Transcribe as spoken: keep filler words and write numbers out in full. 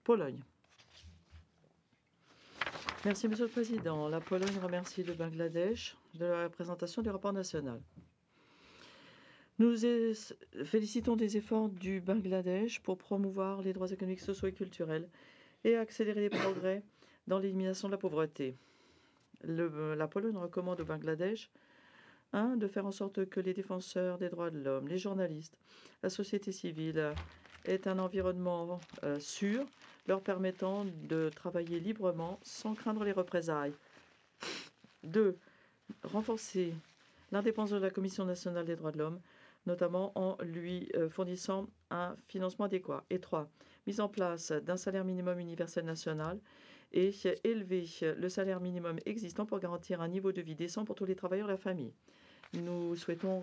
Pologne. Merci, Monsieur le Président. La Pologne remercie le Bangladesh de la présentation du rapport national. Nous félicitons des efforts du Bangladesh pour promouvoir les droits économiques, sociaux et culturels et accélérer les progrès dans l'élimination de la pauvreté. Le, la Pologne recommande au Bangladesh un, de faire en sorte que les défenseurs des droits de l'homme, les journalistes, la société civile aient un environnement euh, sûr, leur permettant de travailler librement sans craindre les représailles. deux. Renforcer l'indépendance de la Commission nationale des droits de l'homme, notamment en lui euh, fournissant un financement adéquat. Et trois. Mise en place d'un salaire minimum universel national et élever le salaire minimum existant pour garantir un niveau de vie décent pour tous les travailleurs de la famille. Nous souhaitons